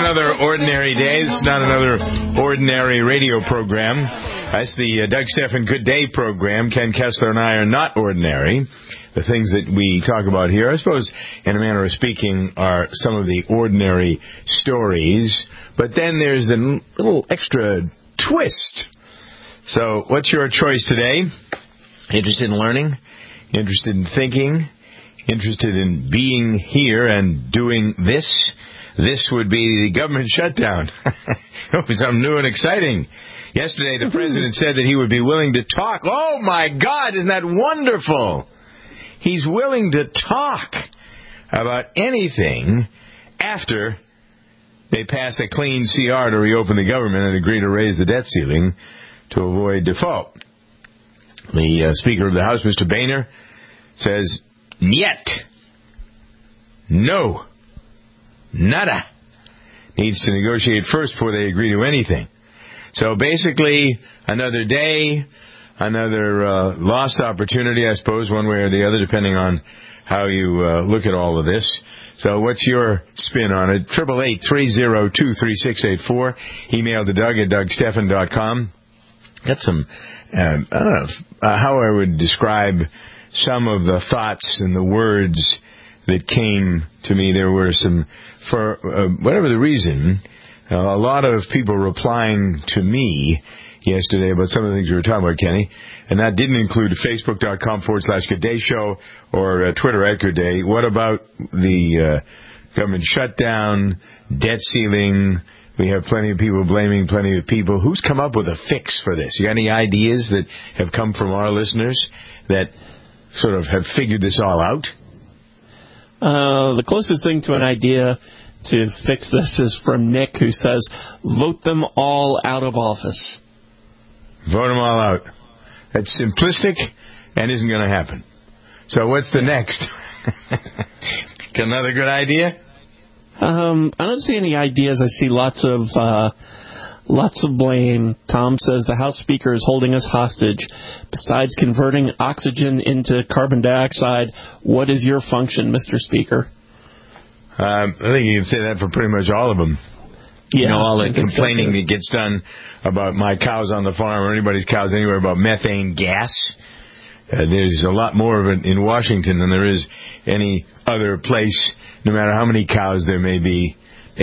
another ordinary day. This is not another ordinary radio program. That's the Doug Stephan Good Day program. Ken Kessler and I are not ordinary. The things that we talk about here, I suppose, in a manner of speaking, are some of the ordinary stories. But then there's a little extra twist. So what's your choice today? Interested in learning? Interested in thinking? Interested in being here and doing this? This would be the government shutdown. Something new and exciting. Yesterday, the president said that he would be willing to talk. Oh, my God, isn't that wonderful? He's willing to talk about anything after they pass a clean CR to reopen the government and agree to raise the debt ceiling to avoid default. The Speaker of the House, Mr. Boehner, says, "Niet. No. Nada. Needs to negotiate first before they agree to anything." So basically, another day, another lost opportunity, I suppose, one way or the other, depending on how you look at all of this. So what's your spin on it? 888-302-3684. Email to Doug at DougStephan.com. Got some, I don't know how I would describe some of the thoughts and the words that came to me. There were some, for whatever the reason, a lot of people replying to me yesterday about some of the things we were talking about, Kenny. And that didn't include Facebook.com/Good Day Show or Twitter at Good Day. What about the government shutdown, debt ceiling? We have plenty of people blaming plenty of people. Who's come up with a fix for this? You got any ideas that have come from our listeners that sort of have figured this all out? The closest thing to an idea to fix this is from Nick, who says, vote them all out of office. Vote them all out. That's simplistic and isn't going to happen. So what's the next? Got another good idea? I don't see any ideas. I see lots of blame. Tom says the House Speaker is holding us hostage. Besides converting oxygen into carbon dioxide, what is your function, Mr. Speaker? I think you can say that for pretty much all of them. Yeah, you know, all the complaining that gets done about my cows on the farm or anybody's cows anywhere about methane gas. There's a lot more of it in Washington than there is any other place, no matter how many cows there may be.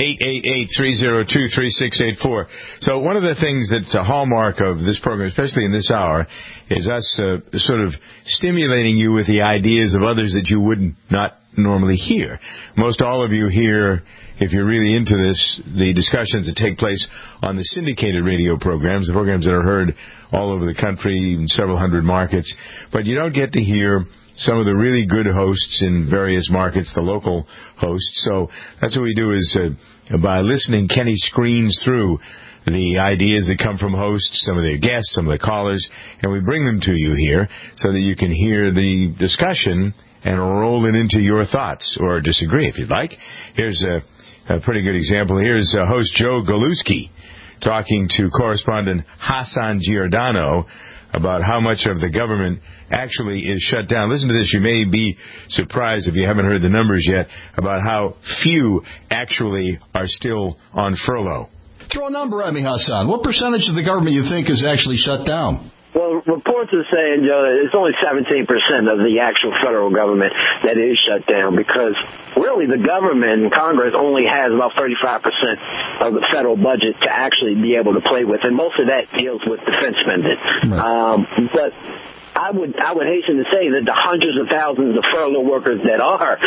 888-302-3684. So one of the things that's a hallmark of this program, especially in this hour, is us sort of stimulating you with the ideas of others that you would not normally hear. Most all of you hear, if you're really into this, the discussions that take place on the syndicated radio programs, the programs that are heard all over the country in several hundred markets. But you don't get to hear some of the really good hosts in various markets, the local hosts. So that's what we do is by listening, Kenny screens through the ideas that come from hosts, some of their guests, some of the callers, and we bring them to you here so that you can hear the discussion and roll it into your thoughts or disagree if you'd like. Here's a pretty good example. Here's host Joe Galuski talking to correspondent Hassan Giordano about how much of the government actually is shut down. Listen to this. You may be surprised if you haven't heard the numbers yet about how few actually are still on furlough. Throw a number at me, Hassan. What percentage of the government you think is actually shut down? Well, reports are saying, Joe, it's only 17% of the actual federal government that is shut down because really the government and Congress only has about 35% of the federal budget to actually be able to play with, and most of that deals with defense spending. Right. But I would hasten to say that the hundreds of thousands of furlough workers that are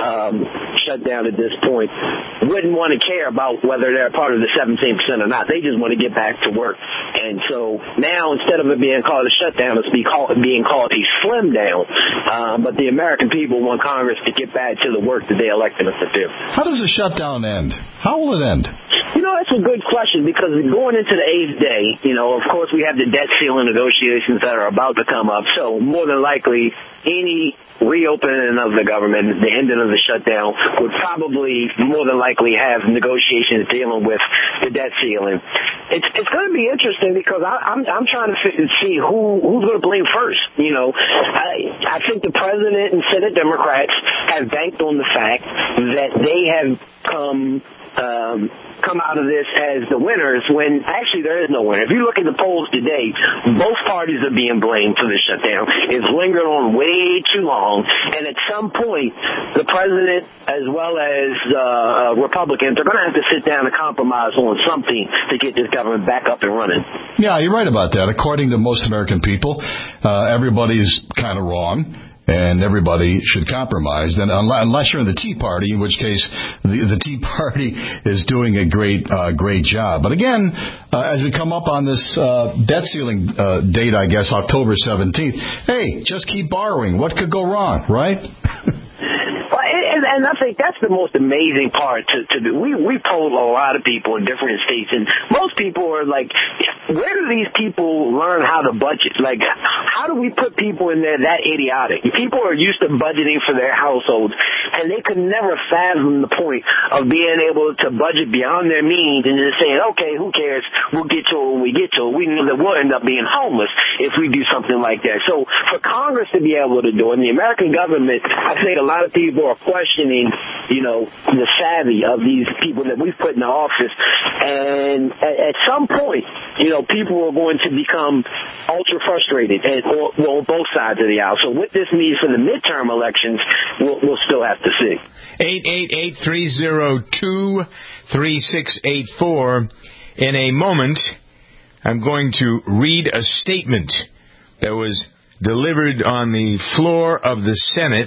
shut down at this point wouldn't want to care about whether they're part of the 17% or not. They just want to get back to work. And so now, instead of it being called a shutdown, it's being called a slim down. But the American people want Congress to get back to the work that they elected us to do. How does the shutdown end? How will it end? You know, that's a good question because going into the 8th day, you know, of course we have the debt ceiling negotiations that are about to come up. So more than likely, any reopening of the government, the ending of the shutdown, would probably more than likely have negotiations dealing with the debt ceiling. It's going to be interesting because I'm trying to see who's going to blame first. You know, I think the president and Senate Democrats have banked on the fact that they have come out of this as the winners when actually there is no winner. If you look at the polls today, both parties are being blamed for the shutdown. It's lingered on way too long, and at some point, the president as well as Republicans are going to have to sit down and compromise on something to get this government back up and running. Yeah, you're right about that. According to most American people, everybody's kind of wrong. And everybody should compromise. Then, unless you're in the Tea Party, in which case the Tea Party is doing a great job. But again, as we come up on this debt ceiling date, I guess October 17th. Hey, just keep borrowing. What could go wrong, right? And I think that's the most amazing part to do. We polled a lot of people in different states, and most people are like, where do these people learn how to budget? Like, how do we put people in there that idiotic? People are used to budgeting for their households, and they could never fathom the point of being able to budget beyond their means and just saying, okay, who cares? We'll get to it when we get to it. We know that we'll end up being homeless if we do something like that. So for Congress to be able to do it, and the American government, I think a lot of people are questioning, the savvy of these people that we've put in the office. And at some point, people are going to become ultra frustrated on both sides of the aisle. So what this means for the midterm elections, we'll still have to see. 888-302-3684. In a moment, I'm going to read a statement that was delivered on the floor of the Senate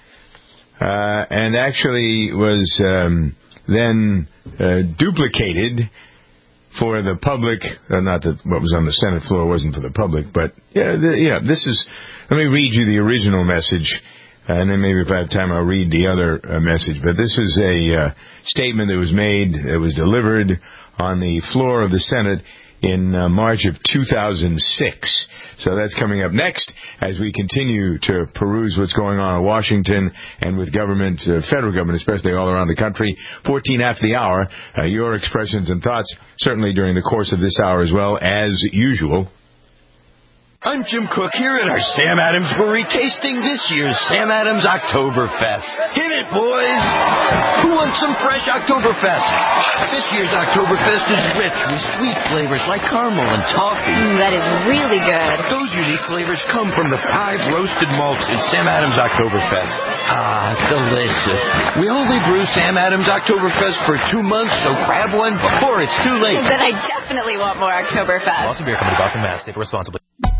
and actually was then duplicated for the public. Not that what was on the Senate floor wasn't for the public, but this is. Let me read you the original message, and then maybe if I have time, I'll read the other message. But this is a statement that was made, that was delivered on the floor of the Senate in March of 2006. So that's coming up next as we continue to peruse what's going on in Washington and with government, federal government, especially all around the country. 14 after the hour. Your expressions and thoughts, certainly during the course of this hour as well, as usual. I'm Jim Cook here at our Sam Adams Brewery tasting this year's Sam Adams Oktoberfest. Hit it, boys! Who wants some fresh Oktoberfest? This year's Oktoberfest is rich with sweet flavors like caramel and toffee. That is really good. Those unique flavors come from the 5 roasted malts in Sam Adams Oktoberfest. Ah, delicious. We only brew Sam Adams Oktoberfest for 2 months, so grab one before it's too late. Then I definitely want more Oktoberfest. Boston Beer Company, Boston, Mass. Save responsibly.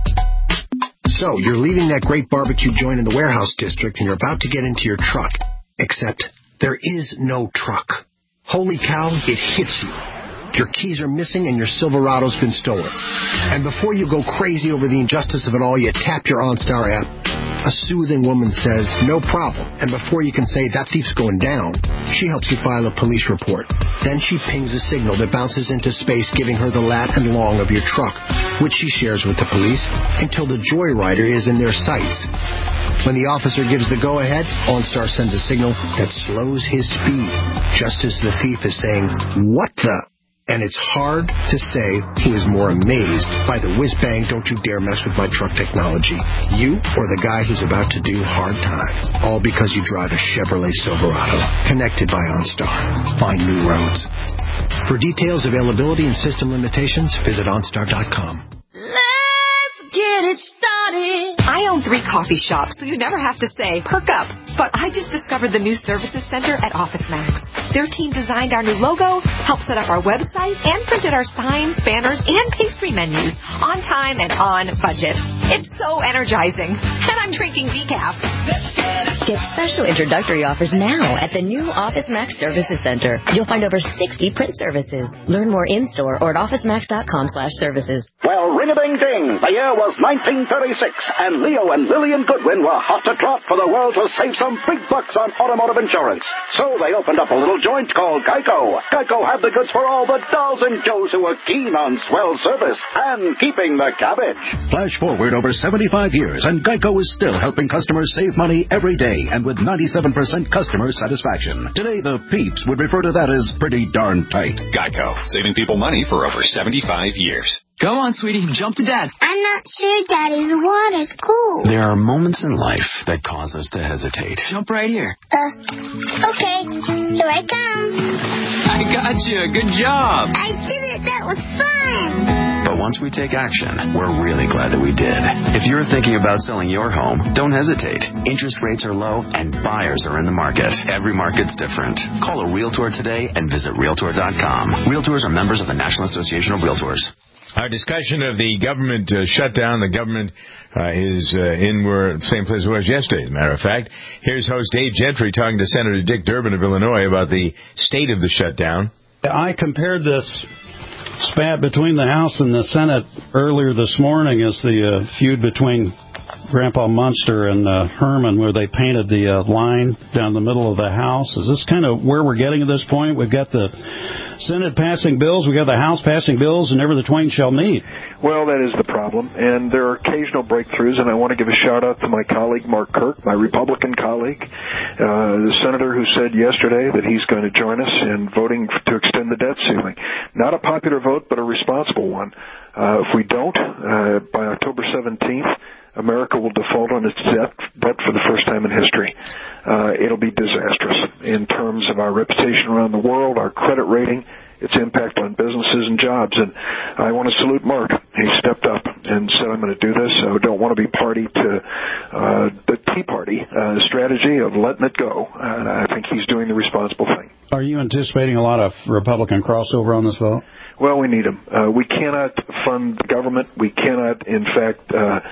So, you're leaving that great barbecue joint in the warehouse district and you're about to get into your truck. Except, there is no truck. Holy cow, it hits you. Your keys are missing and your Silverado's been stolen. And before you go crazy over the injustice of it all, you tap your OnStar app. A soothing woman says, no problem. And before you can say, that thief's going down, she helps you file a police report. Then she pings a signal that bounces into space, giving her the lat and long of your truck, which she shares with the police until the joyrider is in their sights. When the officer gives the go-ahead, OnStar sends a signal that slows his speed, just as the thief is saying, what the... And it's hard to say who is more amazed by the whiz-bang, don't you dare mess with my truck technology. You or the guy who's about to do hard time. All because you drive a Chevrolet Silverado. Connected by OnStar. Find new roads. For details, availability, and system limitations, visit OnStar.com. Let's get it started. I own 3 coffee shops, so you never have to say, perk up. But I just discovered the new services center at OfficeMax. Their team designed our new logo, helped set up our website, and printed our signs, banners, and pastry menus on time and on budget. It's so energizing. And I'm drinking decaf. Get special introductory offers now at the new OfficeMax Services Center. You'll find over 60 print services. Learn more in-store or at OfficeMax.com/services. Well, ring-a-ding-ding. The year was 1936, and Leo and Lillian Goodwin were hot to trot for the world to save some big bucks on automotive insurance. So they opened up a little joint called Geico. Geico had the goods for all the dolls and Joes who were keen on swell service and keeping the cabbage. Flash forward over 75 years, and Geico is still helping customers save money every day, and with 97% customer satisfaction. Today, the peeps would refer to that as pretty darn tight. Geico, saving people money for over 75 years. Go on, sweetie. Jump to Dad. I'm not sure, Daddy. The water's cool. There are moments in life that cause us to hesitate. Jump right here. Okay. Here I come. I got you. Good job. I did it. That was fun. But once we take action, we're really glad that we did. If you're thinking about selling your home, don't hesitate. Interest rates are low and buyers are in the market. Every market's different. Call a Realtor today and visit Realtor.com. Realtors are members of the National Association of Realtors. Our discussion of the government shutdown. The government is in the same place it was yesterday, as a matter of fact. Here's host Dave Gentry talking to Senator Dick Durbin of Illinois about the state of the shutdown. I compared this spat between the House and the Senate earlier this morning as the feud between Grandpa Munster and Herman, where they painted the line down the middle of the House. Is this kind of where we're getting at this point? We've got the Senate passing bills, we've got the House passing bills, and never the twain shall meet. Well, that is the problem, and there are occasional breakthroughs, and I want to give a shout-out to my colleague, Mark Kirk, my Republican colleague, the senator who said yesterday that he's going to join us in voting to extend the debt ceiling. Not a popular vote, but a responsible one. If we don't, by October 17th, America will default on its debt for the first time in history. It'll be disastrous in terms of our reputation around the world, our credit rating, its impact on businesses and jobs. And I want to salute Mark. He stepped up and said, I'm going to do this. I don't want to be party to the Tea Party strategy of letting it go. And I think he's doing the responsible thing. Are you anticipating a lot of Republican crossover on this vote? Well, we need them. We cannot fund the government. We cannot, in fact,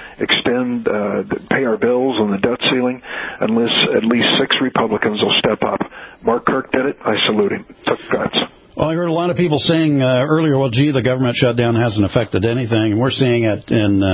pay our bills on the debt ceiling unless at least 6 Republicans will step up. Mark Kirk did it. I salute him. Took guts. Well, I heard a lot of people saying earlier, well, gee, the government shutdown hasn't affected anything. And we're seeing it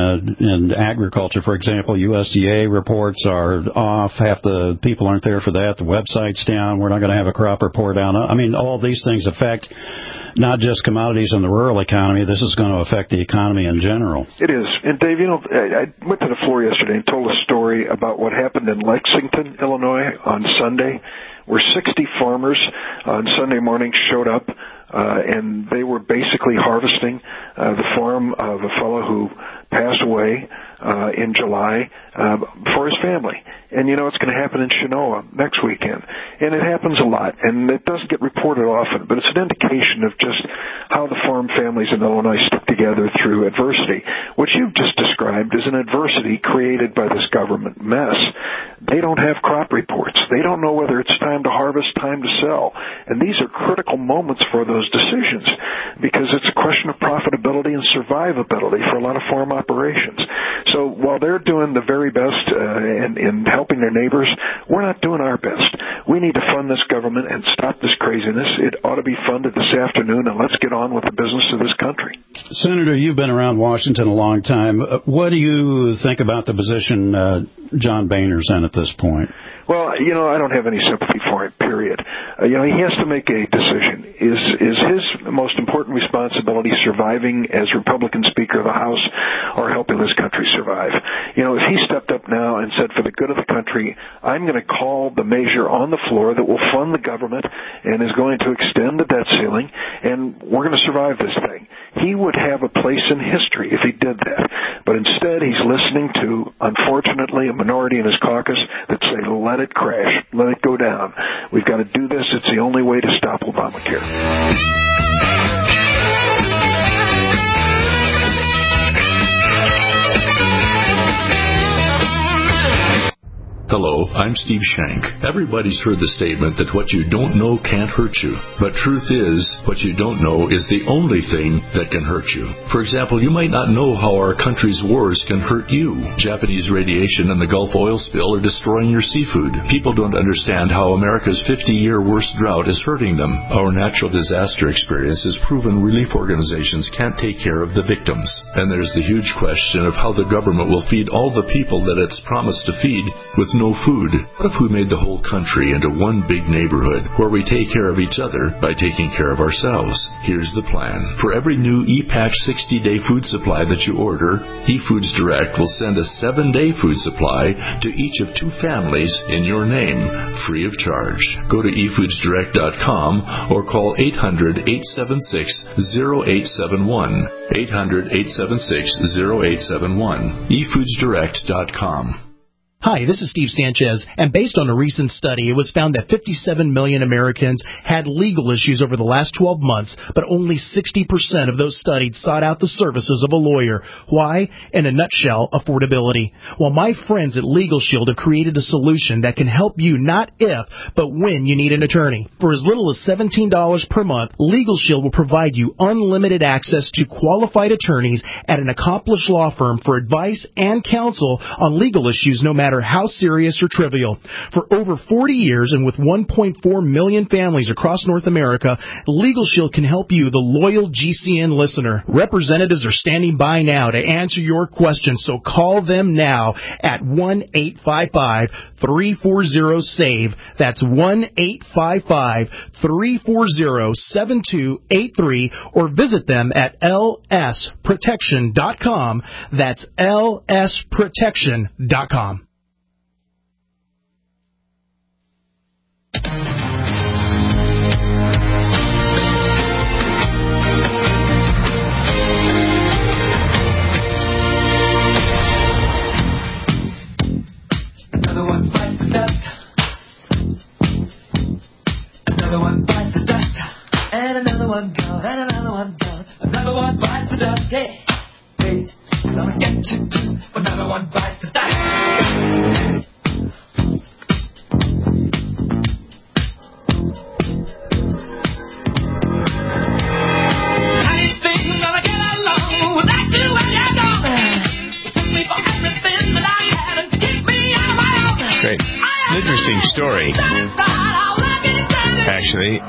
in agriculture, for example. USDA reports are off. Half the people aren't there for that. The website's down. We're not going to have a crop report out. I mean, all these things affect not just commodities in the rural economy. This is going to affect the economy in general. It is. And, Dave, I went to the floor yesterday and told a story about what happened in Lexington, Illinois on Sunday, where 60 farmers on Sunday morning showed up, and they were basically harvesting the farm of a fellow who passed away in July for his family. And it's going to happen in Chenoa next weekend. And it happens a lot, and it doesn't get reported often, but it's an indication of just how the farm families in Illinois stick together through adversity. What you've just described is an adversity created by this government mess. They don't have crop reports. They don't know whether it's time to harvest, time to sell. And these are critical moments for those decisions because it's a question of profitability and survivability for a lot of farm operations. So while they're doing the very best in helping their neighbors, we're not doing our best. We need to fund this government and stop this craziness. It ought to be funded this afternoon, and let's get on with the business of this country. Senator, you've been around Washington a long time. What do you think about the position John Boehner's in at this point? Well, I don't have any sympathy for it, period. He has to make a decision. Is his most important responsibility surviving as Republican Speaker of the House or helping this country survive? If he stepped up now and said, for the good of the country, I'm going to call the measure on the floor that will fund the government and is going to extend the debt ceiling, and we're going to survive this thing, he would have a place in history if he did that. But instead, he's listening to, unfortunately, a minority in his caucus that say, let it crash, let it go down. We've got to do this. It's the only way to stop Obamacare. Hello, I'm Steve Shank. Everybody's heard the statement that what you don't know can't hurt you. But truth is, what you don't know is the only thing that can hurt you. For example, you might not know how our country's wars can hurt you. Japanese radiation and the Gulf oil spill are destroying your seafood. People don't understand how America's 50-year worst drought is hurting them. Our natural disaster experience has proven relief organizations can't take care of the victims. And there's the huge question of how the government will feed all the people that it's promised to feed with no food? What if we made the whole country into one big neighborhood where we take care of each other by taking care of ourselves? Here's the plan. For every new ePatch 60-day food supply that you order, eFoods Direct will send a 7-day food supply to each of 2 families in your name, free of charge. Go to efoodsdirect.com or call 800-876-0871. 800-876-0871. efoodsdirect.com. Hi, this is Steve Sanchez, and based on a recent study, it was found that 57 million Americans had legal issues over the last 12 months, but only 60% of those studied sought out the services of a lawyer. Why? In a nutshell, affordability. Well, my friends at Legal Shield have created a solution that can help you not if, but when you need an attorney. For as little as $17 per month, Legal Shield will provide you unlimited access to qualified attorneys at an accomplished law firm for advice and counsel on legal issues, no matter how serious or trivial. For over 40 years and with 1.4 million families across North America, Legal Shield can help you, the loyal GCN listener. Representatives are standing by now to answer your questions, so call them now at 1-855-340-SAVE. That's 1-855-340-7283, or visit them at lsprotection.com. That's lsprotection.com. Another one bites the dust. Another one bites the dust. And another one gone. And another one gone. Another one bites the dust. Hey, hey, gonna get you too. Another one bites the dust. I ain't been gonna get along without you when you're gone. You took me for everything that I had and kicked me out of my own. Great. An interesting story, actually.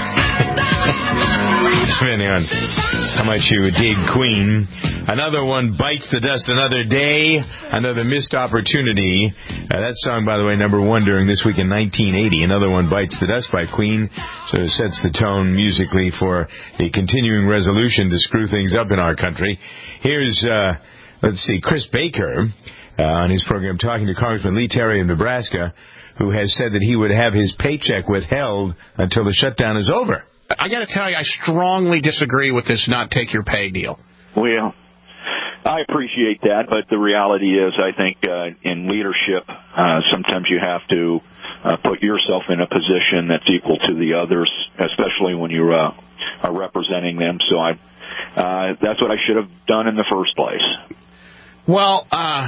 Depending on how much you dig Queen. Another one bites the dust another day, another missed opportunity. That song, by the way, number 1 during this week in 1980. Another one bites the dust by Queen. So it sets the tone musically for a continuing resolution to screw things up in our country. Here's, let's see, Chris Baker on his program talking to Congressman Lee Terry of Nebraska, who has said that he would have his paycheck withheld until the shutdown is over. I got to tell you, I strongly disagree with this not take your pay deal. Well, I appreciate that, but the reality is, I think in leadership, sometimes you have to put yourself in a position that's equal to the others, especially when you are representing them. So that's what I should have done in the first place. Well,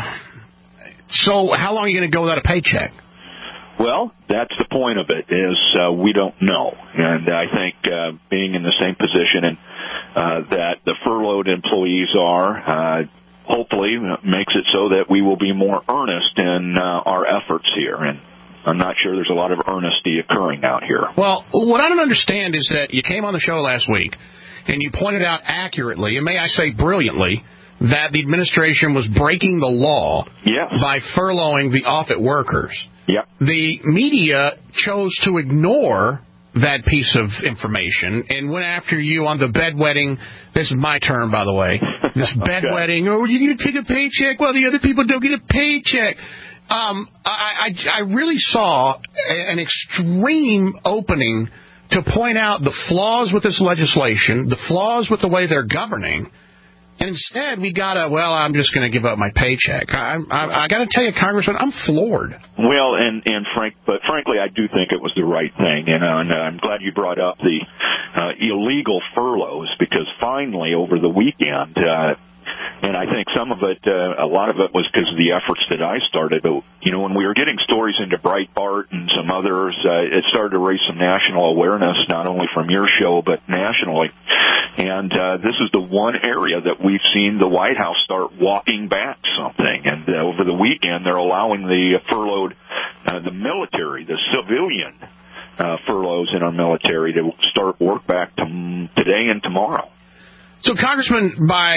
so how long are you going to go without a paycheck? Well, that's the point of it, is we don't know. And I think being in the same position and that the furloughed employees are, hopefully makes it so that we will be more earnest in our efforts here. And I'm not sure there's a lot of earnesty occurring out here. Well, what I don't understand is that you came on the show last week and you pointed out accurately, and may I say brilliantly, that the administration was breaking the law by furloughing the off-it workers. Yep. The media chose to ignore that piece of information and went after you on the bedwetting. This is my term, by the way. This bedwetting. Oh, you need to take a paycheck while the other people don't get a paycheck. I really saw an extreme opening to point out the flaws with this legislation, the flaws with the way they're governing. And instead, we got I'm just going to give up my paycheck. I got to tell you, Congressman, I'm floored. Well, but frankly, I do think it was the right thing. And I'm glad you brought up the illegal furloughs, because finally, over the weekend, and I think some of it, a lot of it was because of the efforts that I started. But, when we were getting stories into Breitbart and some others, it started to raise some national awareness, not only from your show, but nationally. And this is the one area that we've seen the White House start walking back something. And over the weekend, they're allowing the furloughed, the military, the civilian furloughs in our military to start work back today and tomorrow. So, Congressman, by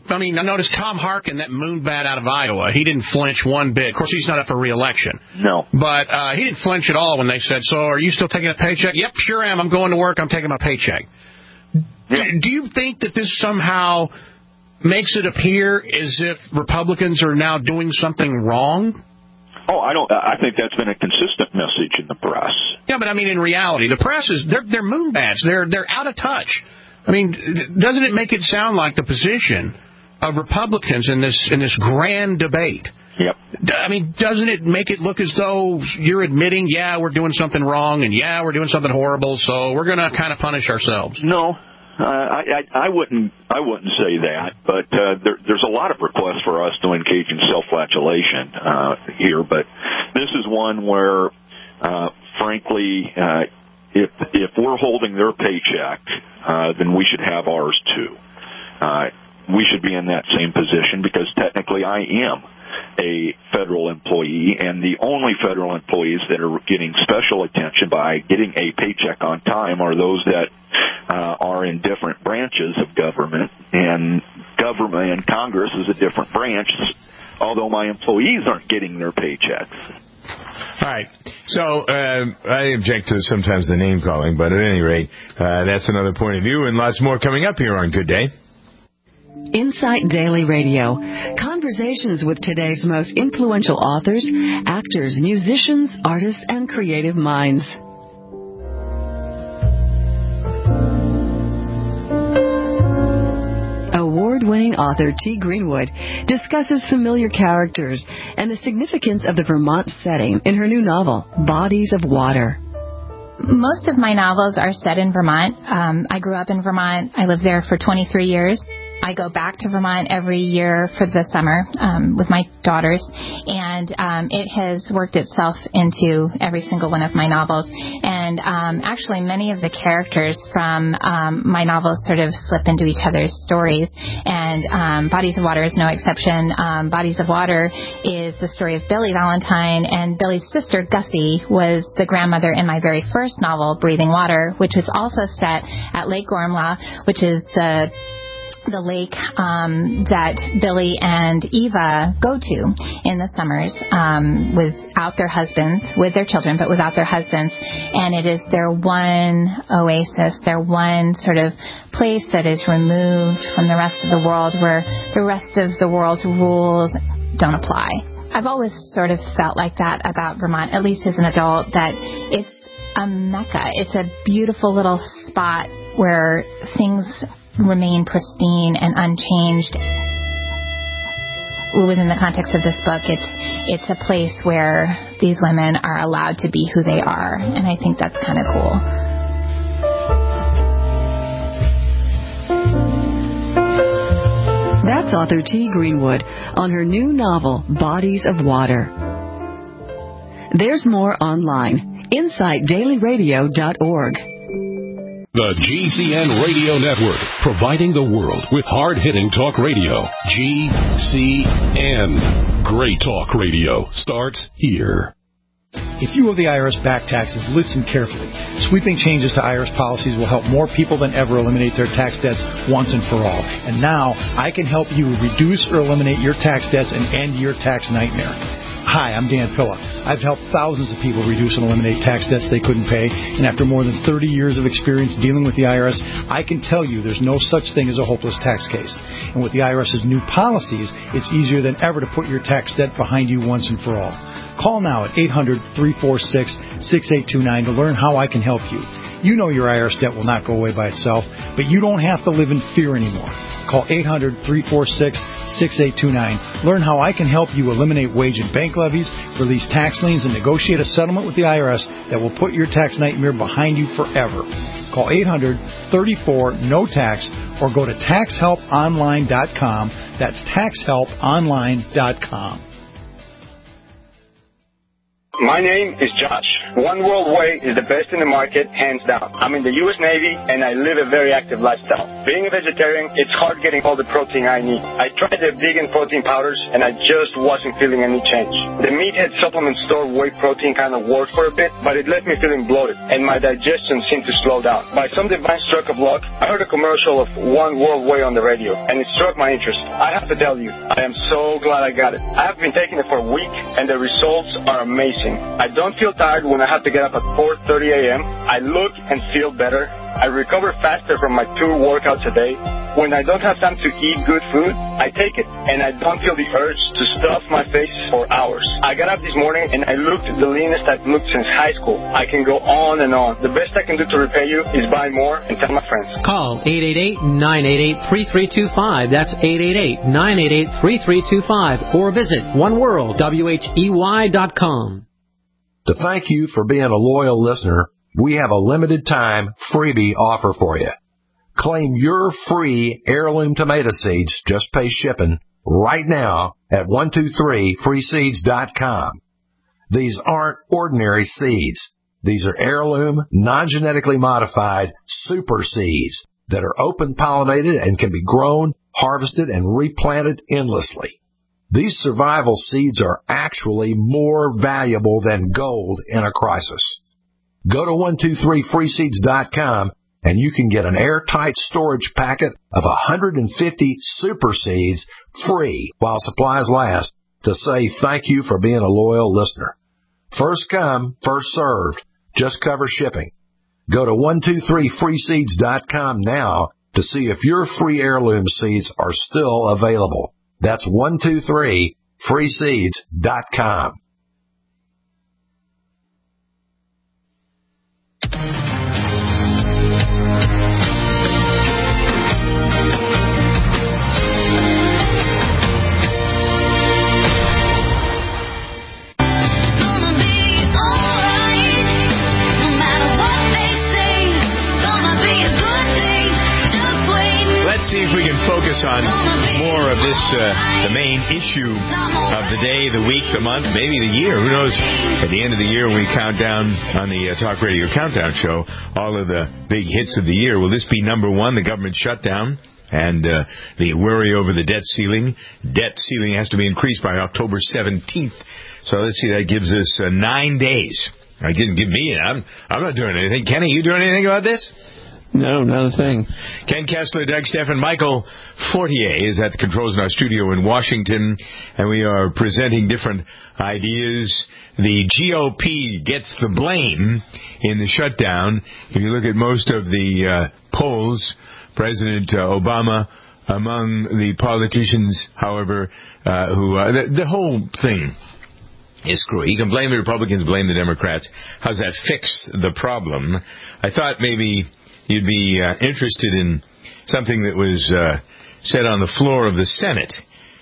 I mean, I noticed Tom Harkin, that moonbat out of Iowa, he didn't flinch one bit. Of course, he's not up for re-election. No. But he didn't flinch at all when they said, so are you still taking a paycheck? Yep, sure am. I'm going to work. I'm taking my paycheck. Yeah. Do you think that this somehow makes it appear as if Republicans are now doing something wrong? Oh, I think that's been a consistent message in the press. Yeah, but I mean, in reality, the press is they're moonbats. They're out of touch. I mean, doesn't it make it sound like the position of Republicans in this grand debate? Yep. I mean, doesn't it make it look as though you're admitting, yeah, we're doing something wrong, and yeah, we're doing something horrible, so we're going to kind of punish ourselves? No. I wouldn't say that, but there's a lot of requests for us to engage in self-flagellation here. But this is one where, frankly, if we're holding their paycheck, then we should have ours too. We should be in that same position because technically I am a federal employee, and the only federal employees that are getting special attention by getting a paycheck on time are those that are in different branches of government, and Congress is a different branch, although my employees aren't getting their paychecks. All right. So I object to sometimes the name calling, but at any rate, that's another point of view, and lots more coming up here on Good Day. Insight Daily Radio. Conversations with today's most influential authors, actors, musicians, artists, and creative minds. Award-winning author T. Greenwood discusses familiar characters and the significance of the Vermont setting in her new novel, Bodies of Water. Most of my novels are set in Vermont. I grew up in Vermont. I lived there for 23 years. I go back to Vermont every year for the summer with my daughters, and it has worked itself into every single one of my novels. And actually, many of the characters from my novels sort of slip into each other's stories, and Bodies of Water is no exception. Bodies of Water is the story of Billy Valentine, and Billy's sister, Gussie, was the grandmother in my very first novel, Breathing Water, which was also set at Lake Gormlaw, which is the lake that Billy and Eva go to in the summers without their husbands, with their children, but without their husbands. And it is their one oasis, their one sort of place that is removed from the rest of the world, where the rest of the world's rules don't apply. I've always sort of felt like that about Vermont, at least as an adult, that it's a mecca. It's a beautiful little spot where things remain pristine and unchanged. Within the context of this book, it's a place where these women are allowed to be who they are, and I think that's kind of cool. That's author T. Greenwood on her new novel, Bodies of Water. There's more online. InsightDailyRadio.org. The GCN Radio Network, providing the world with hard-hitting talk radio. GCN. Great talk radio starts here. If you owe the IRS back taxes, listen carefully. Sweeping changes to IRS policies will help more people than ever eliminate their tax debts once and for all. And now, I can help you reduce or eliminate your tax debts and end your tax nightmare. Hi, I'm Dan Pilla. I've helped thousands of people reduce and eliminate tax debts they couldn't pay, and after more than 30 years of experience dealing with the IRS, I can tell you there's no such thing as a hopeless tax case. And with the IRS's new policies, it's easier than ever to put your tax debt behind you once and for all. Call now at 800-346-6829 to learn how I can help you. You know your IRS debt will not go away by itself, but you don't have to live in fear anymore. Call 800-346-6829. Learn how I can help you eliminate wage and bank levies, release tax liens, and negotiate a settlement with the IRS that will put your tax nightmare behind you forever. Call 800-34-NO-TAX or go to TaxHelpOnline.com. That's TaxHelpOnline.com. My name is Josh. One World Whey is the best in the market, hands down. I'm in the U.S. Navy, and I live a very active lifestyle. Being a vegetarian, it's hard getting all the protein I need. I tried the vegan protein powders, and I just wasn't feeling any change. The Meathead supplement store whey protein kind of worked for a bit, but it left me feeling bloated, and my digestion seemed to slow down. By some divine stroke of luck, I heard a commercial of One World Whey on the radio, and it struck my interest. I have to tell you, I am so glad I got it. I have been taking it for a week, and the results are amazing. I don't feel tired when I have to get up at 4:30 a.m. I look and feel better. I recover faster from my 2 workouts a day. When I don't have time to eat good food, I take it, and I don't feel the urge to stuff my face for hours. I got up this morning, and I looked the leanest I've looked since high school. I can go on and on. The best I can do to repay you is buy more and tell my friends. Call 888-988-3325. That's 888-988-3325. Or visit oneworldwhey.com. To thank you for being a loyal listener, we have a limited time freebie offer for you. Claim your free heirloom tomato seeds, just pay shipping, right now at 123freeseeds.com. These aren't ordinary seeds. These are heirloom, non-genetically modified super seeds that are open pollinated and can be grown, harvested, and replanted endlessly. These survival seeds are actually more valuable than gold in a crisis. Go to 123freeseeds.com and you can get an airtight storage packet of 150 super seeds free while supplies last to say thank you for being a loyal listener. First come, first served. Just cover shipping. Go to 123freeseeds.com now to see if your free heirloom seeds are still available. That's 123freeseeds.com. Let's see if we can focus on more of this, the main issue of the day, the week, the month, maybe the year. Who knows? At the end of the year, when we count down on the Talk Radio Countdown Show, all of the big hits of the year. Will this be number one, the government shutdown, and the worry over the debt ceiling? Debt ceiling has to be increased by October 17th. So let's see, that gives us 9 days. I didn't give me it. I'm not doing anything. Kenny, you doing anything about this? No, not a thing. Ken Kessler, Doug Stephan, Michael Fortier is at the controls in our studio in Washington, and we are presenting different ideas. The GOP gets the blame in the shutdown. If you look at most of the polls, President Obama among the politicians, however, the whole thing is screwy. You can blame the Republicans, blame the Democrats. How's that fix the problem? I thought maybe you'd be interested in something that was said on the floor of the Senate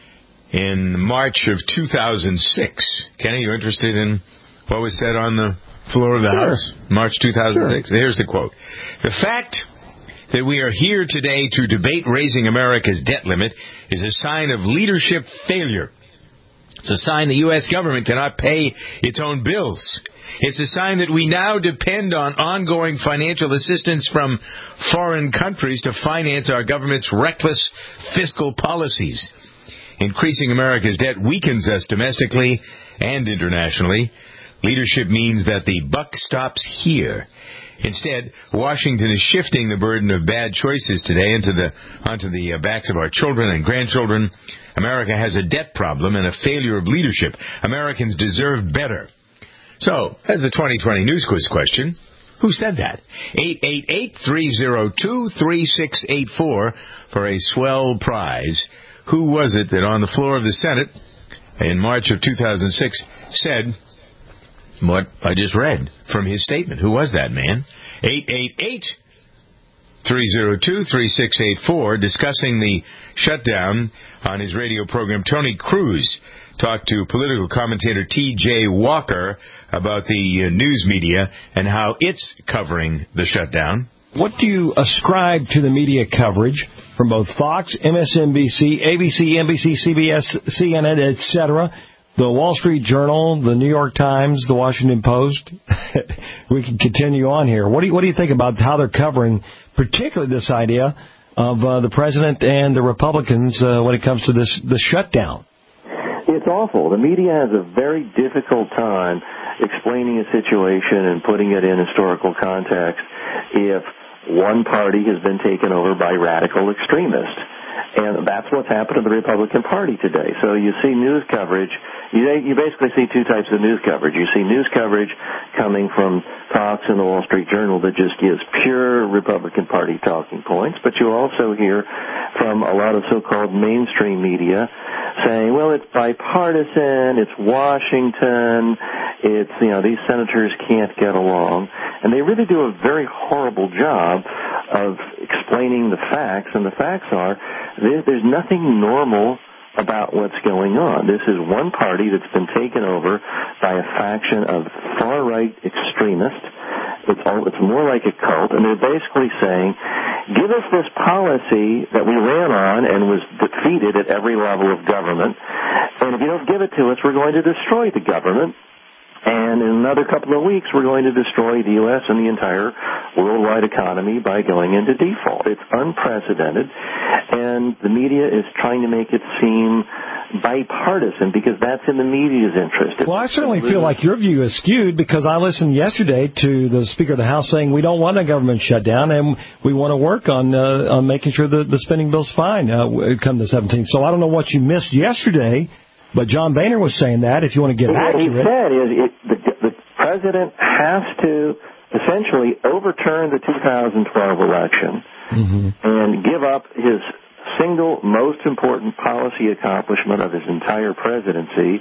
in March of 2006. Kenny, you interested in what was said on the floor of the House? March 2006? Sure. Here's the quote. The fact that we are here today to debate raising America's debt limit is a sign of leadership failure. It's a sign the U.S. government cannot pay its own bills. It's a sign that we now depend on ongoing financial assistance from foreign countries to finance our government's reckless fiscal policies. Increasing America's debt weakens us domestically and internationally. Leadership means that the buck stops here. Instead, Washington is shifting the burden of bad choices today onto the backs of our children and grandchildren. America has a debt problem and a failure of leadership. Americans deserve better. So, as a 2020 News Quiz question, who said that? 888-302-3684 for a swell prize. Who was it that on the floor of the Senate in March of 2006 said what I just read from his statement? Who was that man? 888-302-3684, discussing the shutdown on his radio program. Tony Cruz talked to political commentator T.J. Walker about the news media and how it's covering the shutdown. What do you ascribe to the media coverage from both Fox, MSNBC, ABC, NBC, CBS, CNN, etc., the Wall Street Journal, the New York Times, the Washington Post. We can continue on here. What do you think about how they're covering, particularly this idea of the president and the Republicans when it comes to this shutdown? It's awful. The media has a very difficult time explaining a situation and putting it in historical context if one party has been taken over by radical extremists. And that's what's happened to the Republican Party today. So you see news coverage. You basically see two types of news coverage. You see news coverage coming from Fox and the Wall Street Journal that just gives pure Republican Party talking points. But you also hear from a lot of so-called mainstream media saying, well, it's bipartisan, it's Washington, it's, these senators can't get along. And they really do a very horrible job of explaining the facts. And the facts are there's nothing normal about what's going on. This is one party that's been taken over by a faction of far-right extremists. It's more like a cult, and they're basically saying, give us this policy that we ran on and was defeated at every level of government, and if you don't give it to us, we're going to destroy the government. And in another couple of weeks, we're going to destroy the U.S. and the entire worldwide economy by going into default. It's unprecedented, and the media is trying to make it seem bipartisan because that's in the media's interest. Well, I certainly feel like your view is skewed because I listened yesterday to the Speaker of the House saying we don't want a government shutdown and we want to work on making sure the spending bill's fine come the 17th. So I don't know what you missed yesterday. But John Boehner was saying that, if you want to get back to it. What he said is the president has to essentially overturn the 2012 election and give up his single most important policy accomplishment of his entire presidency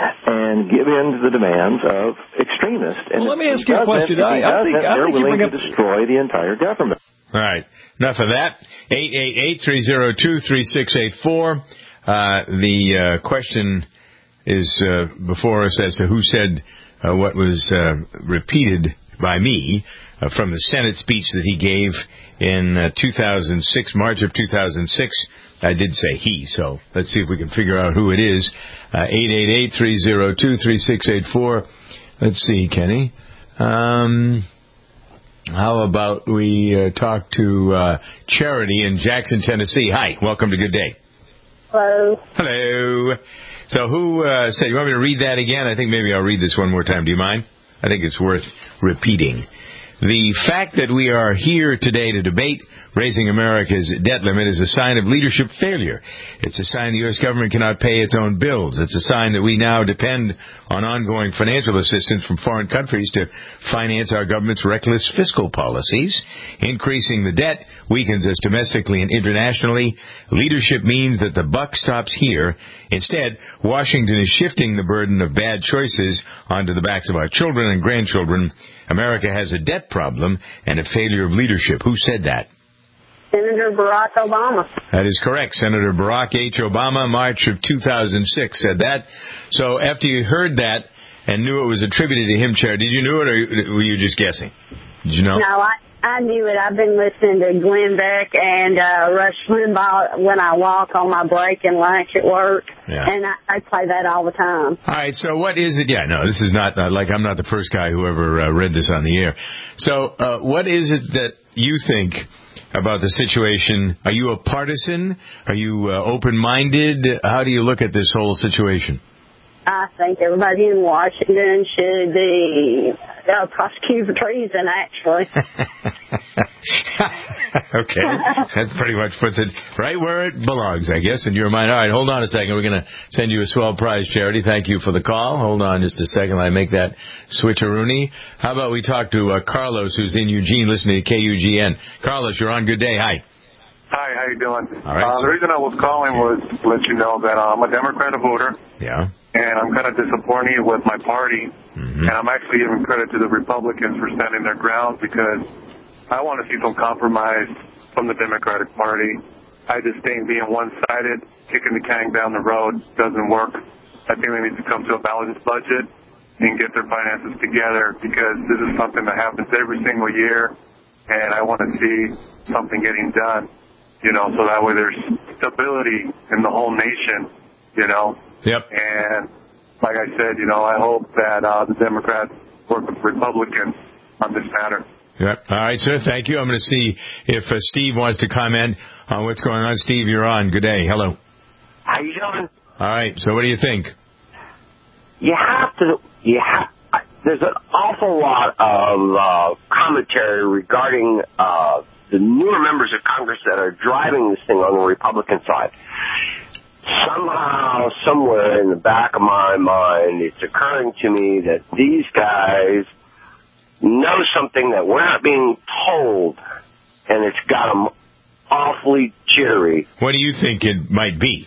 and give in to the demands of extremists. And let me ask you a question. I think they're willing to destroy the entire government. All right. Enough of that. 888-302-3684. The question is before us as to who said what was repeated by me from the Senate speech that he gave in 2006, March of 2006. I did say he, so let's see if we can figure out who it is. 888-302-3684. Let's see, Kenny. How about we talk to Charity in Jackson, Tennessee. Hi, welcome to Good Day. Hello. Hello. So who said, you want me to read that again? I think maybe I'll read this one more time. Do you mind? I think it's worth repeating. The fact that we are here today to debate raising America's debt limit is a sign of leadership failure. It's a sign the U.S. government cannot pay its own bills. It's a sign that we now depend on ongoing financial assistance from foreign countries to finance our government's reckless fiscal policies. Increasing the debt weakens us domestically and internationally. Leadership means that the buck stops here. Instead, Washington is shifting the burden of bad choices onto the backs of our children and grandchildren. America has a debt problem and a failure of leadership. Who said that? Senator Barack Obama. That is correct. Senator Barack H. Obama, March of 2006, said that. So after you heard that and knew it was attributed to him, Chair, did you know it or were you just guessing? Did you know? No, I knew it. I've been listening to Glenn Beck and Rush Limbaugh when I walk on my break and lunch at work. Yeah. And I play that all the time. All right, so what is it? Yeah, no, this is not like I'm not the first guy who ever read this on the air. So what is it that you think about the situation? Are you a partisan? Are you open-minded? How do you look at this whole situation? I think everybody in Washington should be prosecuted for treason, actually. Okay. That pretty much puts it right where it belongs, I guess, in your mind. All right, hold on a second. We're going to send you a swell prize, Charity. Thank you for the call. Hold on just a second. I make that switcheroony. How about we talk to Carlos, who's in Eugene, listening to KUGN. Carlos, you're on Good Day. Hi. Hi, how you doing? All right. The reason I was calling was to let you know that I'm a Democrat voter. Yeah. And I'm kind of disappointed with my party. And I'm actually giving credit to the Republicans for standing their ground because I want to see some compromise from the Democratic Party. I just think being one-sided, kicking the can down the road doesn't work. I think they need to come to a balanced budget and get their finances together because this is something that happens every single year. And I want to see something getting done, so that way there's stability in the whole nation, Yep. And like I said, I hope that the Democrats work with Republicans on this matter. Yep. All right, sir. Thank you. I'm going to see if Steve wants to comment on what's going on. Steve, you're on. Good day. Hello. How you doing? All right. So what do you think? There's an awful lot of commentary regarding the newer members of Congress that are driving this thing on the Republican side. Somehow, somewhere in the back of my mind, it's occurring to me that these guys know something that we're not being told, and it's got them awfully jittery. What do you think it might be?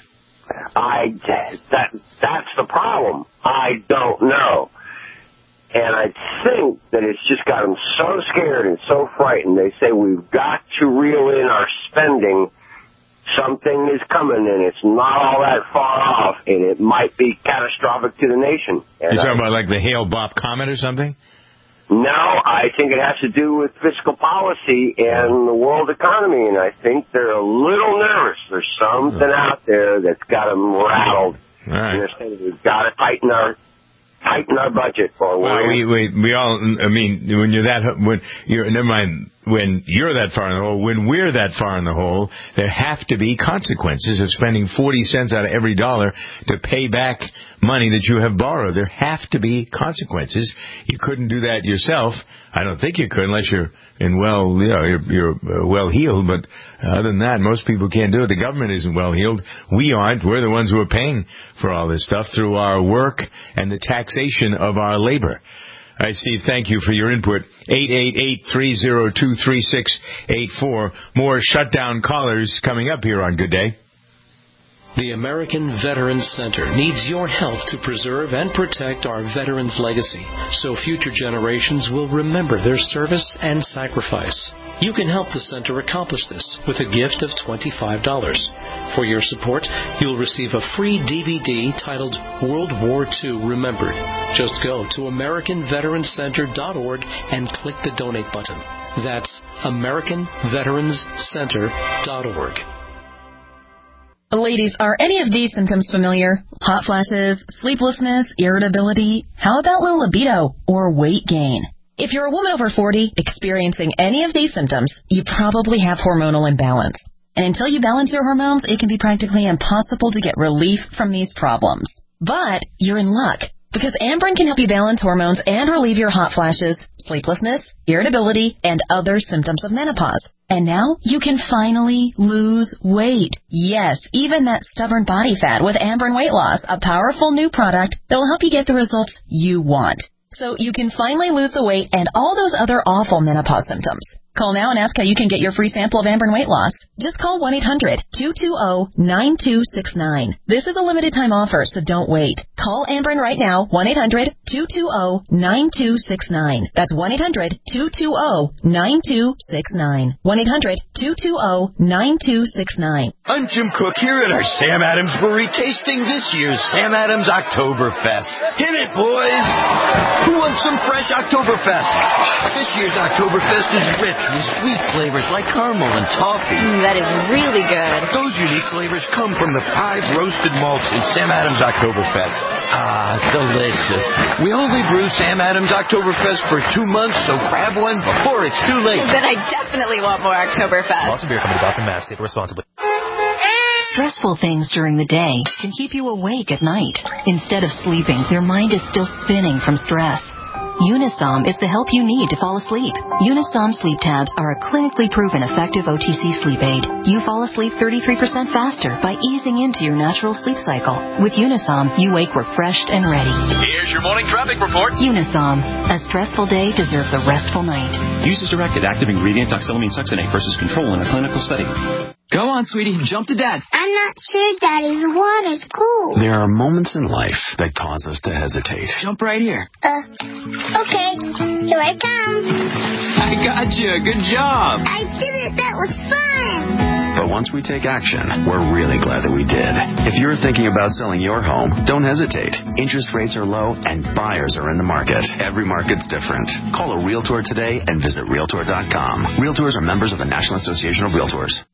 That's the problem. I don't know. And I think that it's just got them so scared and so frightened. They say we've got to reel in our spending. Something is coming, and it's not all that far off, and it might be catastrophic to the nation. And you're talking about like the Hale-Bopp comet or something? No, I think it has to do with fiscal policy and the world economy, and I think they're a little nervous. There's something out there that's got them rattled. All right. And they're saying we've got to tighten our budget. We all. I mean, when you're that far in the hole, when we're that far in the hole, there have to be consequences of spending 40 cents out of every dollar to pay back money that you have borrowed. There have to be consequences. You couldn't do that yourself. I don't think you could unless you're you're well heeled. But other than that, most people can't do it. The government isn't well heeled. We aren't. We're the ones who are paying for all this stuff through our work and the taxation of our labor. All right, Steve, thank you for your input. 888-302-3684. More shutdown callers coming up here on Good Day. The American Veterans Center needs your help to preserve and protect our veterans' legacy so future generations will remember their service and sacrifice. You can help the center accomplish this with a gift of $25. For your support, you'll receive a free DVD titled World War II Remembered. Just go to AmericanVeteransCenter.org and click the donate button. That's AmericanVeteransCenter.org. Ladies, are any of these symptoms familiar? Hot flashes, sleeplessness, irritability? How about low libido or weight gain? If you're a woman over 40 experiencing any of these symptoms, you probably have hormonal imbalance. And until you balance your hormones, it can be practically impossible to get relief from these problems. But you're in luck, because Amberen can help you balance hormones and relieve your hot flashes, sleeplessness, irritability, and other symptoms of menopause. And now you can finally lose weight. Yes, even that stubborn body fat with Amberen Weight Loss, a powerful new product that will help you get the results you want. So you can finally lose the weight and all those other awful menopause symptoms. Call now and ask how you can get your free sample of Amberen Weight Loss. Just call 1-800-220-9269. This is a limited time offer, so don't wait. Call Amberen right now, 1-800-220-9269. That's 1-800-220-9269. 1-800-220-9269. I'm Jim Cook here at our Sam Adams Brewery tasting this year's Sam Adams Oktoberfest. Hit it, boys! Who wants some fresh Oktoberfest? This year's Oktoberfest is rich with sweet flavors like caramel and toffee. That is really good. Those unique flavors come from the 5 roasted malts in Sam Adams Oktoberfest. Ah, delicious. We only brew Sam Adams Oktoberfest for 2 months, so grab one before it's too late. Then I definitely want more Oktoberfest. Boston Beer Company, Boston, Mass. State responsibly. Stressful things during the day can keep you awake at night. Instead of sleeping, your mind is still spinning from stress. Unisom is the help you need to fall asleep. Unisom sleep tabs are a clinically proven effective OTC sleep aid. You fall asleep 33% faster by easing into your natural sleep cycle. With Unisom, you wake refreshed and ready. Here's your morning traffic report. Unisom. A stressful day deserves a restful night. Use as directed. Active ingredient oxylamine succinate versus control in a clinical study. Go on, sweetie. Jump to Dad. I'm not sure, Daddy. The water's cool. There are moments in life that cause us to hesitate. Jump right here. Okay. Here I come. I got you. Good job. I did it. That was fun. But once we take action, we're really glad that we did. If you're thinking about selling your home, don't hesitate. Interest rates are low and buyers are in the market. Every market's different. Call a Realtor today and visit Realtor.com. Realtors are members of the National Association of Realtors.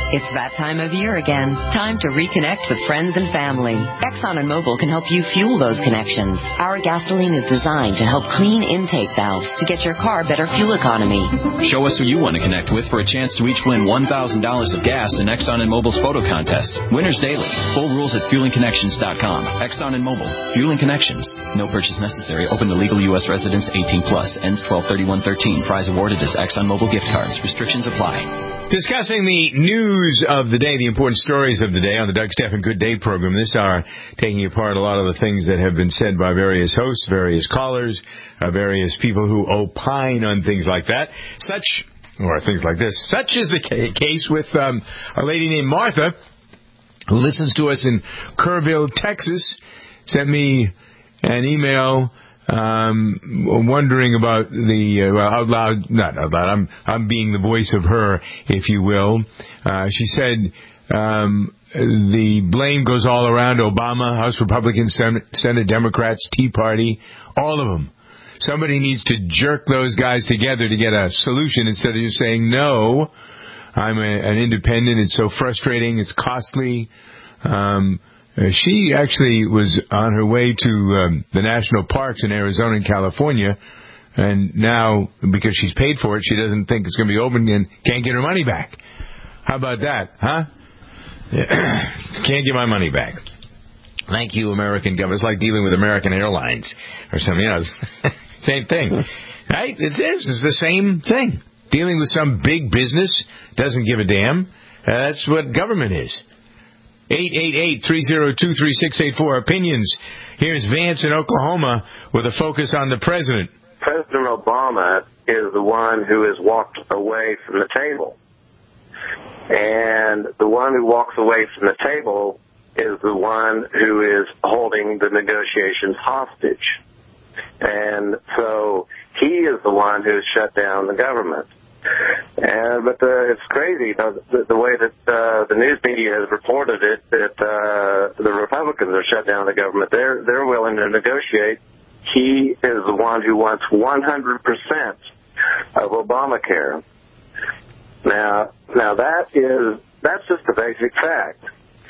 It's that time of year again. Time to reconnect with friends and family. Exxon and Mobil can help you fuel those connections. Our gasoline is designed to help clean intake valves to get your car better fuel economy. Show us who you want to connect with for a chance to each win $1,000 of gas in Exxon and Mobil's photo contest. Winners daily. Full rules at fuelingconnections.com. Exxon and Mobil. Fueling Connections. No purchase necessary. Open to legal U.S. residents 18+. Ends 12/31/13. Prize awarded as Exxon Mobil gift cards. Restrictions apply. Discussing the news of the day, the important stories of the day on the Doug Stephan Good Day program this hour, taking apart a lot of the things that have been said by various hosts, various callers, various people who opine on things like that. Things like this. Such is the case with a lady named Martha, who listens to us in Kerrville, Texas, sent me an email wondering about I'm being the voice of her, if you will. She said the blame goes all around Obama, House Republicans, Senate Democrats, Tea Party, all of them. Somebody needs to jerk those guys together to get a solution instead of just saying, no, I'm an independent. It's so frustrating. It's costly. She actually was on her way to the national parks in Arizona and California, and now, because she's paid for it, she doesn't think it's going to be open and can't get her money back. How about that, huh? Can't get my money back. Thank you, American government. It's like dealing with American Airlines or something else. Same thing. Right? It's the same thing. Dealing with some big business doesn't give a damn. That's what government is. 888-302-3684. Opinions. Here's Vance in Oklahoma with a focus on the president. President Obama is the one who has walked away from the table. And the one who walks away from the table is the one who is holding the negotiations hostage. And so he is the one who's shut down the government. But it's crazy, the way that the news media has reported it, that the Republicans are shut down the government. They're willing to negotiate. He is the one who wants 100% of Obamacare. Now that's just a basic fact.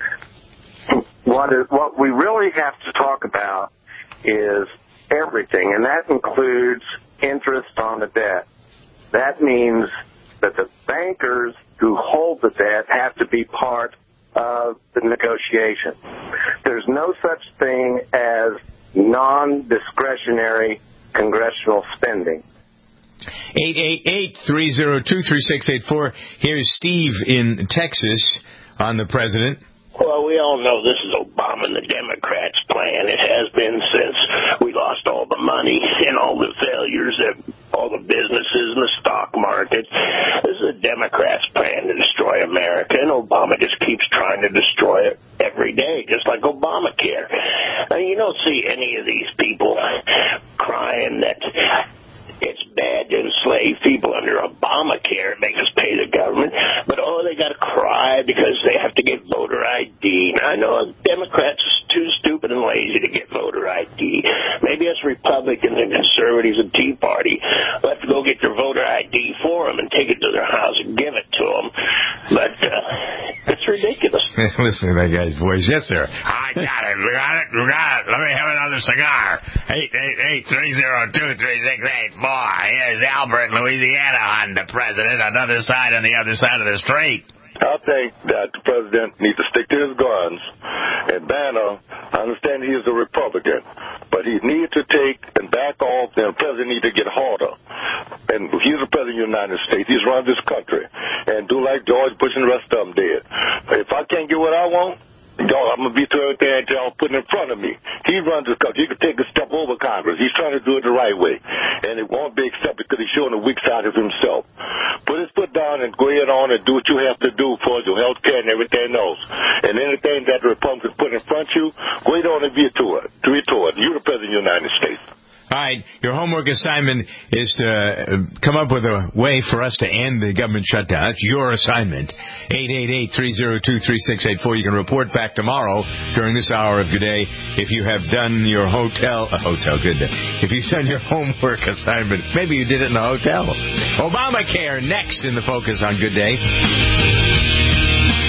What we really have to talk about is everything, and that includes interest on the debt. That means that the bankers who hold the debt have to be part of the negotiation. There's no such thing as non-discretionary congressional spending. 888-302-3684. Here's Steve in Texas on the president. Well, we all know this is Obama and the Democrats' plan. It has been since we lost all the money and all the failures of all the businesses and the stock market. This is a Democrats' plan to destroy America, and Obama just keeps trying to destroy it every day, just like Obamacare. Now, you don't see any of these people crying that it's bad to enslave people under Obamacare and make us pay the government, but they got to cry because they have to get voter ID. Now, I know Democrats are too stupid and lazy to get voter ID. Maybe us Republicans and conservatives and Tea Party will have to go get their voter ID for them and take it to their house and give it to them. But it's ridiculous. Listen to that guy's voice. Yes, sir. I got it. We got it. Let me have another cigar. 888-302-3684. Here's Albert in Louisiana on the president, on the other side of the street. I think that the president needs to stick to his guns. And Banner, I understand he is a Republican, but he needs to take and back off, and the president needs to get harder. And he's the president of the United States. He's run this country. And do like George Bush and the rest of them did. If I can't get what I want, I'm going to be to everything that y'all putting in front of me. He runs this country. He could take a step over Congress. He's trying to do it the right way. And it won't be accepted because he's showing the weak side of himself. Put his foot down and go ahead on and do what you have to do for your health care and everything else. And anything that the Republicans put in front of you, go ahead on and be to it. You're the president of the United States. All right, your homework assignment is to come up with a way for us to end the government shutdown. That's your assignment. 888-302-3684. You can report back tomorrow during this hour of Good Day if you have done your Good Day. If you've done your homework assignment. Maybe you did it in the hotel. Obamacare next in the focus on Good Day.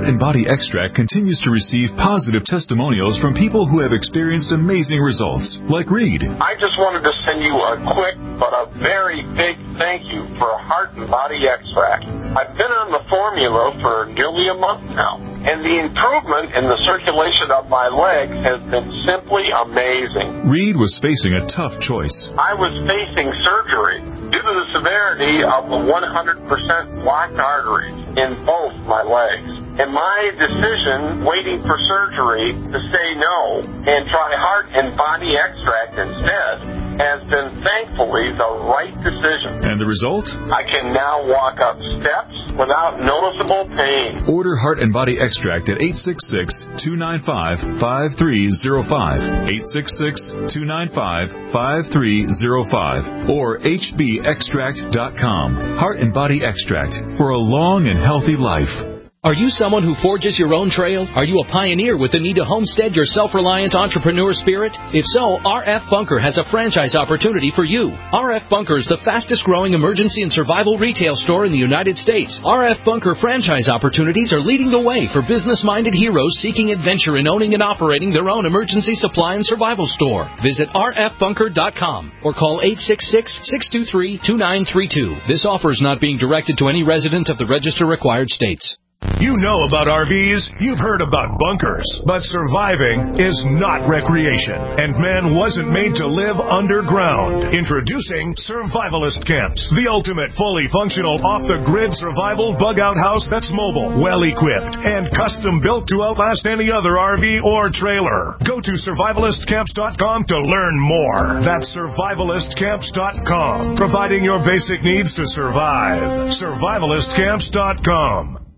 Heart and Body Extract continues to receive positive testimonials from people who have experienced amazing results, like Reed. I just wanted to send you a quick but a very big thank you for Heart and Body Extract. I've been on the formula for nearly a month now, and the improvement in the circulation of my legs has been simply amazing. Reed was facing a tough choice. I was facing surgery due to the severity of the 100% blocked arteries in both my legs. And my decision, waiting for surgery, to say no and try Heart and Body Extract instead, has been thankfully the right decision. And the result? I can now walk up steps without noticeable pain. Order Heart and Body Extract at 866-295-5305, 866-295-5305, or hbextract.com. Heart and Body Extract for a long and healthy life. Are you someone who forges your own trail? Are you a pioneer with the need to homestead your self-reliant entrepreneur spirit? If so, RF Bunker has a franchise opportunity for you. RF Bunker is the fastest-growing emergency and survival retail store in the United States. RF Bunker franchise opportunities are leading the way for business-minded heroes seeking adventure in owning and operating their own emergency supply and survival store. Visit rfbunker.com or call 866-623-2932. This offer is not being directed to any resident of the register-required states. You know about RVs, you've heard about bunkers, but surviving is not recreation, and man wasn't made to live underground. Introducing Survivalist Camps, the ultimate fully functional off-the-grid survival bug-out house that's mobile, well-equipped, and custom-built to outlast any other RV or trailer. Go to survivalistcamps.com to learn more. That's survivalistcamps.com, providing your basic needs to survive. survivalistcamps.com.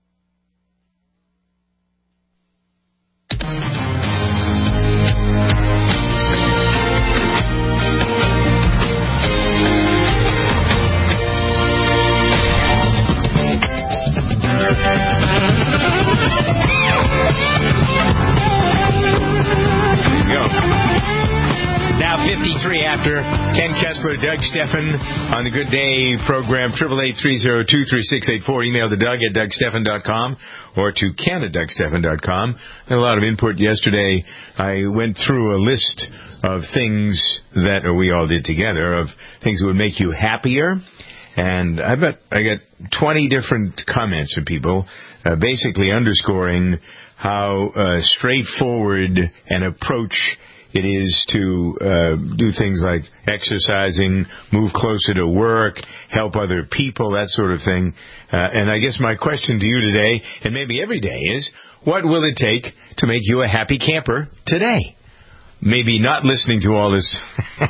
Now 53 after. Ken Kessler, Doug Steffen on the Good Day program. 888-302-3684. Email to Doug at DougSteffen.com or to Ken at DougSteffen.com. Had a lot of input yesterday. I went through a list of things that, or we all did together, of things that would make you happier. And I got 20 different comments from people, basically underscoring how straightforward an approach it is to do things like exercising, move closer to work, help other people, that sort of thing. And I guess my question to you today, and maybe every day, is what will it take to make you a happy camper today? Maybe not listening to all this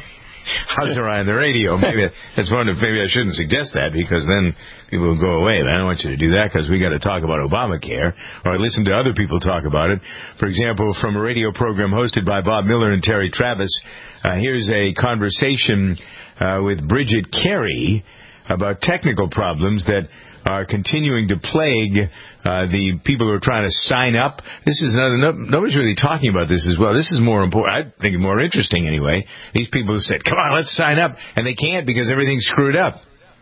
Huzzer on the radio. Maybe that's one. Maybe I shouldn't suggest that, because then people will go away. But I don't want you to do that, because we got to talk about Obamacare, or listen to other people talk about it. For example, from a radio program hosted by Bob Miller and Terry Travis, here's a conversation with Bridget Carey about technical problems that are continuing to plague the people who are trying to sign up. This is nobody's really talking about this as well. This is more important. I think more interesting anyway. These people who said, "Come on, let's sign up," and they can't because everything's screwed up.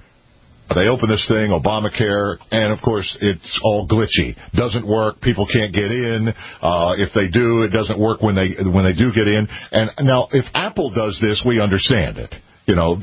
They open this thing, Obamacare, and of course it's all glitchy. Doesn't work. People can't get in. If they do, it doesn't work when they do get in. And now, if Apple does this, we understand it. You know,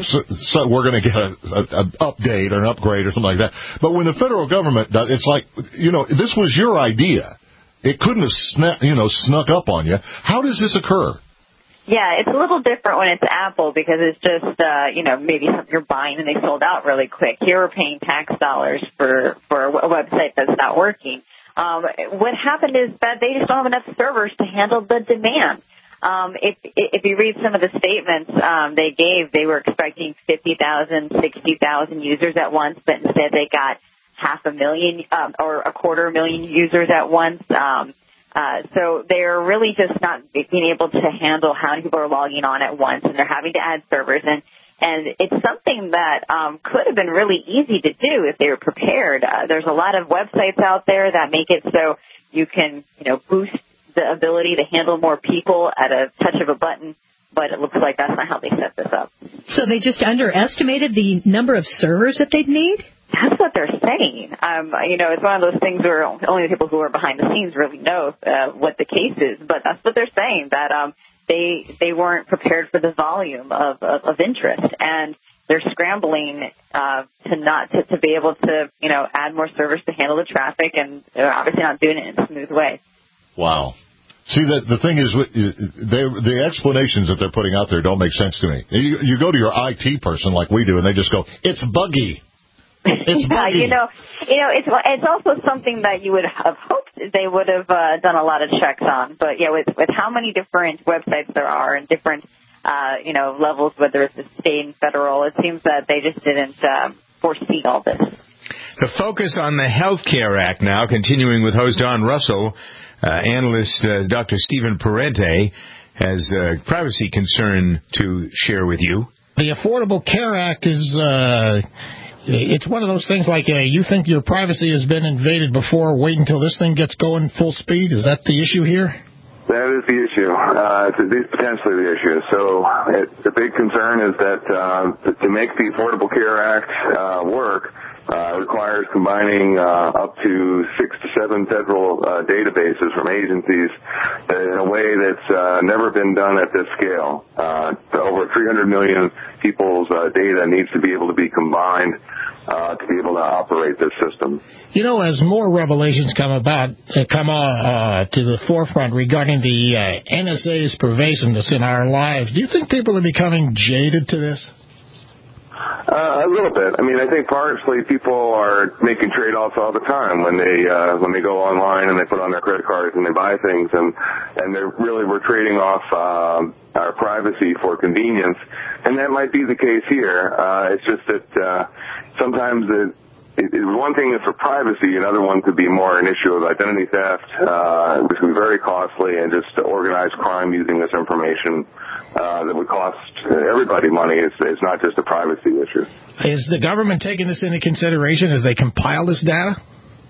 so we're going to get an update or an upgrade or something like that. But when the federal government does, it's like, this was your idea. It couldn't have snuck up on you. How does this occur? Yeah, it's a little different when it's Apple, because it's just, maybe something you're buying and they sold out really quick. Here we're paying tax dollars for a website that's not working. What happened is that they just don't have enough servers to handle the demand. If you read some of the statements they gave, they were expecting 50,000, 60,000 users at once, but instead they got 500,000 or 250,000 users at once. So they're really just not being able to handle how many people are logging on at once, and they're having to add servers. And it's something that could have been really easy to do if they were prepared. There's a lot of websites out there that make it so you can, boost the ability to handle more people at a touch of a button, but it looks like that's not how they set this up. So they just underestimated the number of servers that they'd need? That's what they're saying. It's one of those things where only the people who are behind the scenes really know what the case is. But that's what they're saying, that they weren't prepared for the volume of interest, and they're scrambling to be able to add more servers to handle the traffic, and they're obviously not doing it in a smooth way. Wow. See, the thing is, the explanations that they're putting out there don't make sense to me. You go to your IT person like we do, and they just go, "It's buggy." It's buggy. It's also something that you would have hoped they would have done a lot of checks on. But yeah, with how many different websites there are and different levels, whether it's the state and federal, it seems that they just didn't foresee all this. The focus on the Health Care Act now, continuing with host Don Russell. Analyst Dr. Stephen Parente has a privacy concern to share with you. The Affordable Care Act is, it's one of those things like you think your privacy has been invaded before, wait until this thing gets going full speed. Is that the issue here? That is the issue. It's potentially the issue. So the big concern is that to make the Affordable Care Act work, requires combining up to 6 to 7 federal databases from agencies in a way that's never been done at this scale. Over 300 million people's data needs to be able to be combined to be able to operate this system. As more revelations come to the forefront regarding the NSA's pervasiveness in our lives, do you think people are becoming jaded to this? A little bit. I think partially people are making trade-offs all the time when they go online and they put on their credit cards and they buy things, and we're trading off our privacy for convenience, and that might be the case here. It's just that sometimes one thing is for privacy, another one could be more an issue of identity theft, which would be very costly, and just organized crime using this information that would cost everybody money. It's not just a privacy issue. Is the government taking this into consideration as they compile this data?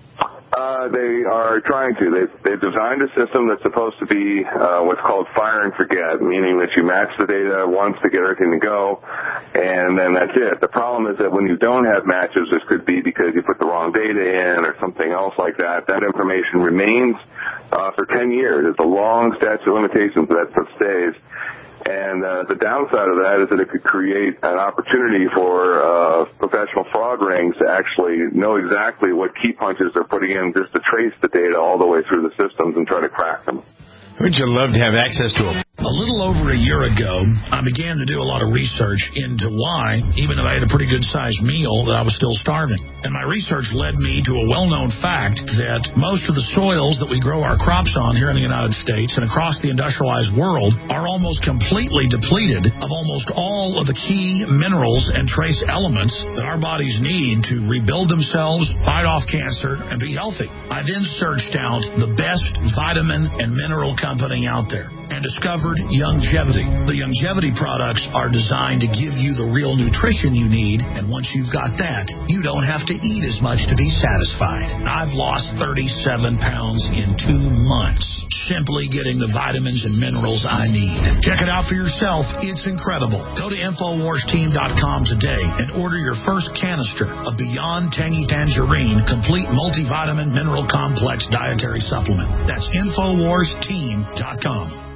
They are trying to. They've designed a system that's supposed to be what's called fire and forget, meaning that you match the data once to get everything to go, and then that's it. The problem is that when you don't have matches, this could be because you put the wrong data in or something else like that. That information remains for 10 years. It's a long statute of limitations that stays. And the downside of that is that it could create an opportunity for professional fraud rings to actually know exactly what key punches they're putting in just to trace the data all the way through the systems and try to crack them. Would you love to have access to them? A little over a year ago, I began to do a lot of research into why, even though I had a pretty good-sized meal, that I was still starving. And my research led me to a well-known fact that most of the soils that we grow our crops on here in the United States and across the industrialized world are almost completely depleted of almost all of the key minerals and trace elements that our bodies need to rebuild themselves, fight off cancer, and be healthy. I then searched out the best vitamin and mineral company out there and discovered Youngevity. The Youngevity products are designed to give you the real nutrition you need, and once you've got that, you don't have to eat as much to be satisfied. I've lost 37 pounds in 2 months, simply getting the vitamins and minerals I need. Check it out for yourself. It's incredible. Go to InfoWarsTeam.com today and order your first canister of Beyond Tangy Tangerine Complete Multivitamin Mineral Complex Dietary Supplement. That's InfoWarsTeam.com.